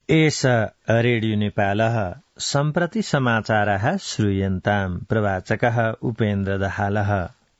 एष रेडियो नेपालः सम्प्रति समाचारः श्रूयन्ताम्। प्रवाचकः उपेन्द्र दाहालः।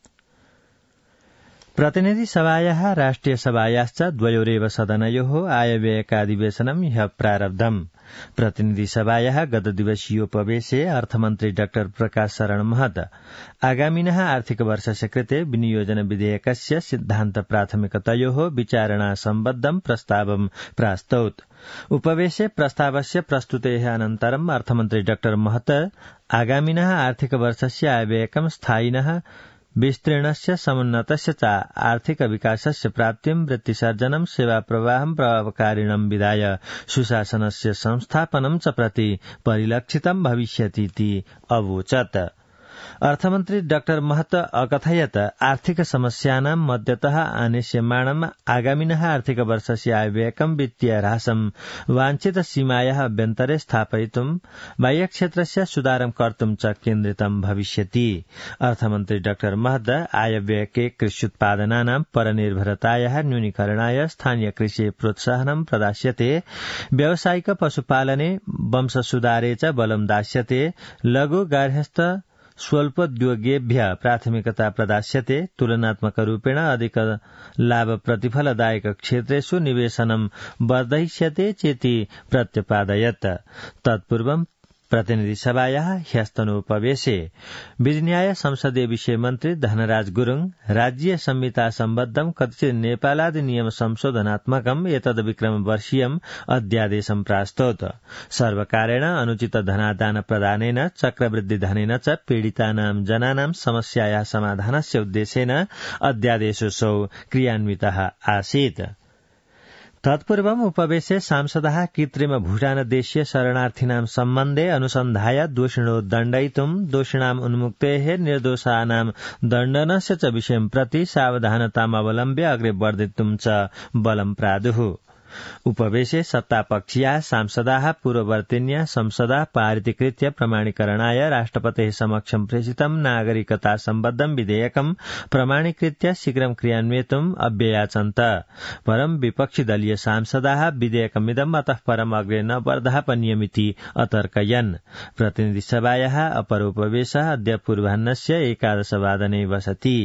प्रतिनिधि सभायाः राष्ट्रिय सभायाश्च द्वयोरेव सदनयोः आयव्ययकाधिवेशनम् ह्यः प्रारब्धम्। प्रतिनिधि सभायाः गत दिवसीयोपवेशे अर्थमन्त्री डाक्टर प्रकाश शरण महत आगामिनः आर्थिक वर्षस्य कृते विनियोजन विधेयकस्य सिद्धान्त प्राथमिकतयोः विचारणा सम्बद्धम् प्रस्तावम् प्रास्तौत्। उपवेशे प्रस्तावस्य प्रस्तुतेः अनन्तरम् अर्थमन्त्री डाक्टर महत आगामिनः आर्थिक वर्षस्य आयव्ययकम् स्थायिनः विस्तीर्णस्य समुन्नतस्य च आर्थिक विकासस्य प्राप्तिम् वृत्तिसर्जनम् सेवाप्रवाहम् प्रभावकारिणम् विधाय सुशासनस्य संस्थापनम् च प्रति परिलक्षितम् भविष्यतीति अवोचत्। अर्थमन्त्री डाक्टर महत अकथयत् आर्थिक समस्यानाम् मध्यतः आनेष्यमाणम् आगामिनः आर्थिक वर्षस्य आयव्ययकम् वित्तीय ह्रासम् वाञ्छित सीमायाः अभ्यन्तरे स्थापयितुम् बाह्यक्षेत्रस्य सुधारं कर्तुम् च केन्द्रितम् भविष्यति। अर्थमन्त्री डाक्टर महत आयव्ययके कृष्युत्पादनानाम् परनिर्भरतायाः न्यूनीकरणाय स्थानीय कृषि प्रोत्साहनम् प्रदास्यते, व्यावसायिक पशुपालने वंशसुधारे च बलम् दास्यते, लघु गार्हस्थ स्वल्पोद्योगेभ्यः प्राथमिकता प्रदास्यते, तुलनात्मकरूपेण अधिक लाभ प्रतिफलदायक क्षेत्रेषु निवेशनम् वर्धयिष्यते चेति प्रत्यपादयत्। तत्पूर्वम् प्रतिनिधि सभायाः ह्यस्तनोपवेशे विधिन्याय संसदीय विषय मन्त्री धनराज गुरुङ राज्य संहिता सम्बद्धम् कथित नेपालाधिनियम संशोधनात्मकम् एतद्विक्रम वर्षीयम् अध्यादेशम् प्रास्तौत्। सर्वकारेण अनुचित धनादान प्रदानेन चक्रवृद्धि धनेन च पीडितानां जनानां समस्यायाः समाधानस्य उद्देश्येन अध्यादेशोऽसौ क्रियान्वितः आसीत्। तत्पूर्वम् उपवेशे सांसदाः कृत्रिम भूटानदेशीय शरणार्थिनां सम्बन्धे अनुसन्धाय दोषिणो दण्डयितुम् दोषिणाम् उन्मुक्तेः निर्दोषानां दण्डनस्य च विषयं प्रति सावधानताम् अवलम्ब्य अग्रे वर्धितुम् च बलं प्रादुः। उपवेशे सत्तापक्षीयाः सांसदाः पूर्ववर्तिन्या संसदा पारितीकृत्य प्रमाणीकरणाय राष्ट्रपतेः समक्षं प्रेषितं नागरिकता सम्बद्धं विधेयकं प्रमाणीकृत्य शीघ्रं क्रियान्वयितुम् अभ्ययाचन्त। परं विपक्षी दलीय सांसदाः विधेयकमिदम् अतः परम् अग्रे न वर्धापनीयमिति अतर्कयन्। प्रतिनिधि सभायाः अपरोपवेशः अद्य पूर्वाह्नस्य 11 वादने वसति।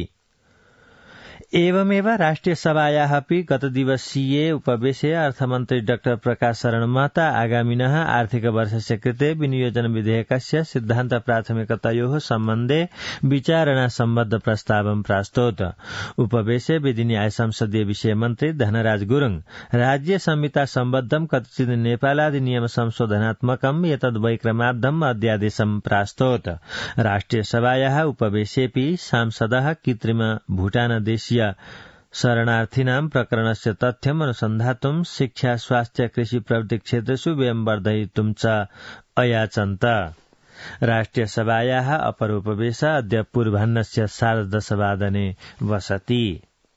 एवमेव राष्ट्रिय सभायाः अपि गतदिवसीये उपवेशे अर्थमन्त्री डाक्टर प्रकाश शरण महत आगामिनः आर्थिक वर्षस्य कृते विनियोजन विधेयकस्य सिद्धान्त प्राथमिकतयोः सम्बन्धे विचारणा सम्बद्ध प्रस्तावं प्रास्तौत्। उपवेशे विधिन्याय संसदीय विषय मन्त्री धनराज गुरुङ राज्य संहिता सम्बद्धम् कथित नेपालाधिनियम संशोधनात्मकम् एतद्वैक्रमाब्धम् अध्यादेशम् प्रास्तौत्। राष्ट्रिय सभायाः उपवेशेऽपि सांसदः कृत्रिम भूटानदेशीय शरणार्थिनां प्रकरणस्य तथ्यम् अनुसन्धातुं शिक्षा स्वास्थ्य कृषि प्रवृत्ति क्षेत्रेषु व्ययं वर्धयितुं च अयाचन्त। राष्ट्रिय सभायाः अपरोपवेशः अद्य पूर्वाह्नस्य 10:30 वादने वसति।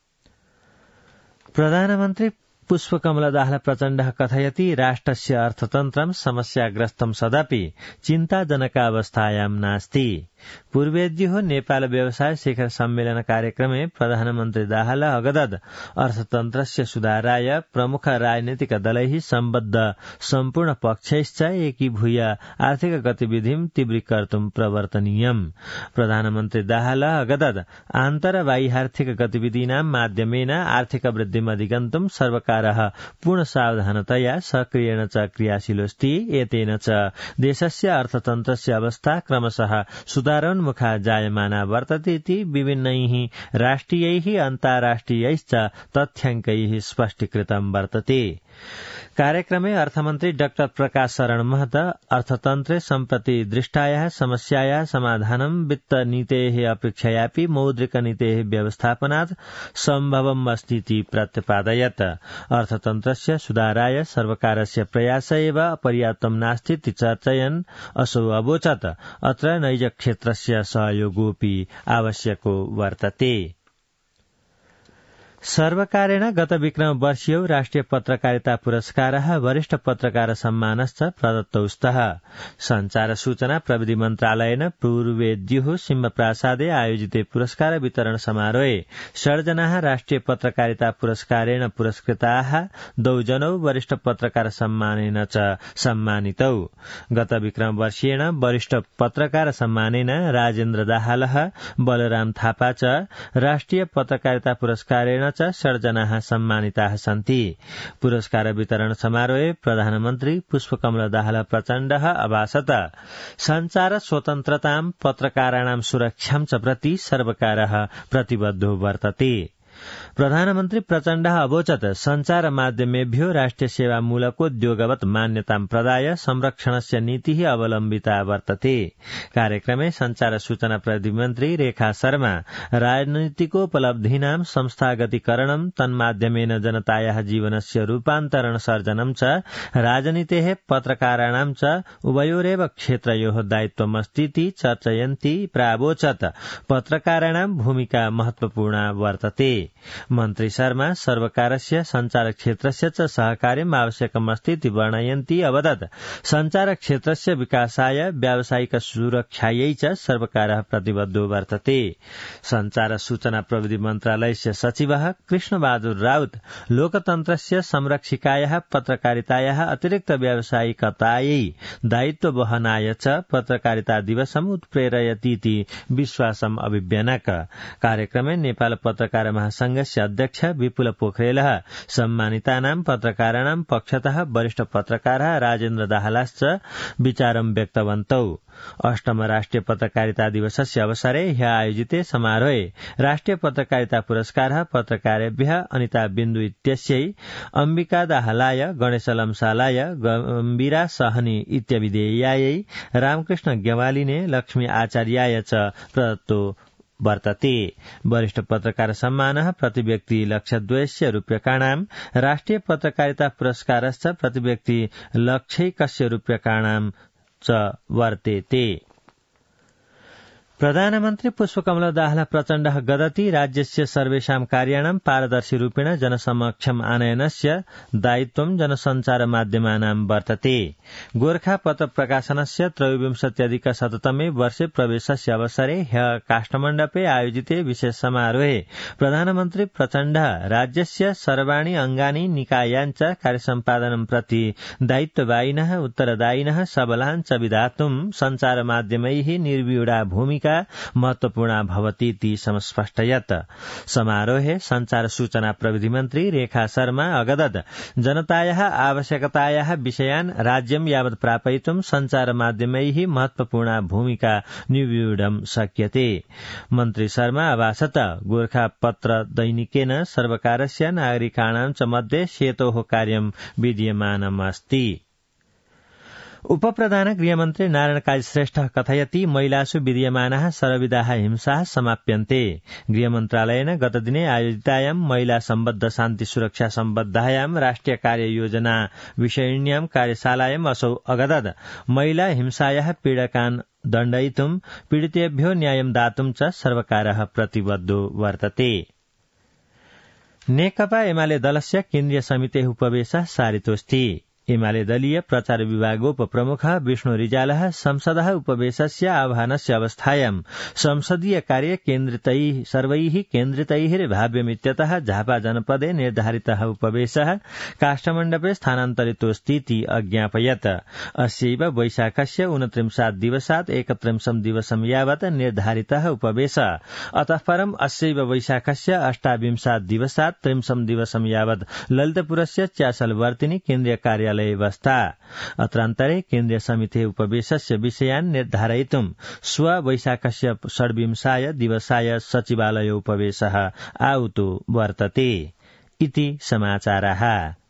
प्रधानमन्त्री पुष्पकमल दाहाल प्रचण्डः कथयति राष्ट्रस्य अर्थतन्त्रं समस्याग्रस्तं सदपि चिन्ताजनकावस्थायां नास्ति। पूर्वेद्युः नेपाल व्यवसाय शिखर सम्मेलन कार्यक्रमे प्रधानमन्त्री दाहाल अगदद अर्थतन्त्रस्य सुधाराय प्रमुख राजनीतिक दलैः सम्बद्ध सम्पूर्ण पक्षैश्च एकीभूय आर्थिक गतिविधिं तीव्रीकर्तुं प्रवर्तनीयम्। प्रधानमन्त्री दाहाल अगदद आन्तरबाह्यार्थिक गतिविधीनां माध्यमेन आर्थिक वृद्धिम् अधिगन्तुं सर्वकारः पूर्ण सावधानतया सक्रियेण च क्रियाशीलोऽस्ति। एतेन च देशस्य अर्थतन्त्रस्य अवस्था क्रमशः सुधारोन्मुखा जायमाना वर्तते इति विभिन्नैः राष्ट्रियैः अन्ताराष्ट्रियैश्च तथ्याङ्कैः स्पष्टीकृतं वर्तते। कार्यक्रमे अर्थमन्त्री डाक्टर प्रकाश शरण महत अर्थतन्त्रे सम्प्रति दृष्टायाः समस्यायाः समाधानं वित्तनीतेः अपेक्षयापि मौद्रिकनीतेः व्यवस्थापनात् सम्भवम् अस्ति इति प्रतिपादयत्। अर्थतन्त्रस्य सुधाराय सर्वकारस्य प्रयास एव पर्याप्तं नास्ति इति चर्चयन् असौ अवोचत् अत्र नैजक्षेत्रस्य सहयोगोऽपि आवश्यको वर्तते। सर्वकारेण गत विक्रम वर्षीयो राष्ट्रिय पत्रकारिता पुरस्कारः वरिष्ठ पत्रकार सम्मानश्च प्रदत्तौ स्तः। संचार सूचना प्रविधि मन्त्रालयेन पूर्वेद्युः सिंहप्रासादे आयोजिते पुरस्कार वितरण समारोहे 16 जनाः राष्ट्रिय पत्रकारिता पुरस्कारेण पुरस्कृताः 2 जनौ वरिष्ठ पत्रकार सम्मानेन च सम्मानितौ। गत विक्रम वर्षीयेण वरिष्ठ पत्रकार सम्मानेन राजेन्द्र दाहालः बलराम थापा च राष्ट्रिय पत्रकारिता पुरस्कारेण 16 जनाः सम्मानिताः सन्ति। पुरस्कार वितरण समारोहे प्रधानमन्त्री पुष्पकमल दाहाल प्रचण्डः अभाषत संचार स्वतन्त्रतां पत्रकाराणां सुरक्षां च प्रति सर्वकारः प्रतिबद्धो वर्तते। प्रधानमन्त्री प्रचण्डः अवोचत् संचार माध्यमेभ्यो राष्ट्रिय सेवा मूलकोद्योगवत् मान्यतां प्रदाय संरक्षणस्य नीतिः अवलम्बिता वर्तते। कार्यक्रमे संचार सूचना प्रविधि मन्त्री रेखा शर्मा राजनीतिकोपलब्धीनां संस्थागतीकरणं तन्माध्यमेन जनतायाः जीवनस्य रूपान्तरण सर्जनं च राजनीतेः पत्रकाराणां च उभयोरेव क्षेत्रयोः दायित्वमस्तीति चर्चयन्ती प्रावोचत् पत्रकाराणां भूमिका महत्वपूर्णा वर्तते। मन्त्री शर्मा सर्वकारस्य संचार क्षेत्रस्य च सहकार्यम् आवश्यकमस्तीति वर्णयन्ती अवदत् संचार क्षेत्रस्य विकासाय व्यावसायिक सुरक्षायै च सर्वकारः प्रतिबद्धो वर्तते। संचार सूचना प्रविधि मन्त्रालयस्य सचिवः कृष्णबहादुर राउत लोकतन्त्रस्य संरक्षिकायाः पत्रकारितायाः अतिरिक्त व्यावसायिकतायै दायित्व वहनाय च पत्रकारिता दिवसम् उत्प्रेरयतीति विश्वासम् अभिव्यनक। कार्यक्रमे नेपाल पत्रकार महासंघस्य अध्यक्ष विपुल पोखरेलः सम्मानितानां पत्रकाराणां पक्षतः वरिष्ठ पत्रकारः राजेन्द्र दाहालश्च विचारं व्यक्तवन्तौ। 8म राष्ट्रिय पत्रकारिता दिवसस्य अवसरे ह्यः आयोजिते समारोहे राष्ट्रिय पत्रकारिता पुरस्कारः पत्रकारेभ्यः अनिता बिन्दु इत्यस्यै, अम्बिका दाहालाय, गणेश लम्सालाय, गम्भीरा सहनी इत्यभिधेयायै, रामकृष्ण गेवालिने, लक्ष्मी आचार्याय च प्रदत्तो वर्तते। वरिष्ठ पत्रकार सम्मानः प्रति व्यक्ति ₹1,00,000 राष्ट्रिय पत्रकारिता पुरस्कारश्च प्रति व्यक्ति ₹1,00,000 च वर्तेते। प्रधानमन्त्री पुष्पकमल दाहाल प्रचण्डः गदति राज्यस्य सर्वेषां कार्याणां पारदर्शी रूपेण जनसमक्षम् आनयनस्य दायित्वं जनसञ्चार माध्यमानां वर्तते। गोर्खा पत्र प्रकाशनस्य 23अधिकशततमे वर्षे प्रवेशस्य अवसरे ह्यः काष्ठमण्डपे आयोजिते विशेष समारोहे प्रधानमन्त्री प्रचण्डः राज्यस्य सर्वाणि अङ्गानि निकायाञ्च कार्यसम्पादनं प्रति दायित्ववायिनः उत्तरदायिनः सबलान् च विधातुं सञ्चार माध्यमैः निर्व्यूढा भूमिका महत्वपूर्णा भवतीति समस्पष्टयत्। समारोहे संचार सूचना प्रविधि मन्त्री रेखा शर्मा अगदत् जनतायाः आवश्यकतायाः विषयान् राज्यं यावत् प्रापयितुं संचार माध्यमैः महत्वपूर्णा भूमिका निर्व्यूढं शक्यते। मन्त्री शर्मा अभाषत गोर्खा पत्र दैनिकेन सर्वकारस्य नागरिकाणां च मध्ये सेतोः कार्यं विद्यमानमस्ति। उपप्रधान गृहमन्त्री नारायण काजी श्रेष्ठः कथयति महिलासु विद्यमानाः सर्वविधाः हिंसाः समाप्यन्ते। गृहमन्त्रालयेन गतदिने आयोजितायां महिला सम्बद्ध शान्ति सुरक्षा सम्बद्धायां राष्ट्रिय कार्ययोजना विषयिण्यां कार्यशालायाम् असौ अगदत् महिला हिंसायाः पीडकान् दण्डयितुं पीडितेभ्यो न्यायं दातुं च सर्वकारः प्रतिबद्धो वर्तते। नेकपा एमाले दलस्य केन्द्रीय समितेः उपवेशः सारितोऽस्ति। एमाले दलीय प्रचार विभागोपप्रमुखः विष्णु रिजालः संसदः उपवेशस्य आह्वानस्य अवस्थायां संसदीय कार्य केन्द्रितैः सर्वैः केन्द्रितैर्भाव्यमित्यतः झापा जनपदे निर्धारितः उपवेशः काष्ठमण्डपे स्थानान्तरितोऽस्तीति अज्ञापयत्। अस्यैव वैशाखस्य 29 दिवसात् 31 दिवसं यावत् निर्धारितः उपवेश अतः परम् अस्यैव वैशाखस्य 28 दिवसात् 30 दिवसं यावत् ललितपुरस्य च्यासलवर्तिनि केन्द्रीय कार्यालये व्यवस्था। अत्रान्तरे केन्द्रीय समितेः उपवेशस्य विषयान् निर्धारयितुं श्व वैशाखस्य 26 दिवसाय सचिवालय उपवेशः आहुतो वर्तते इति समाचाराः।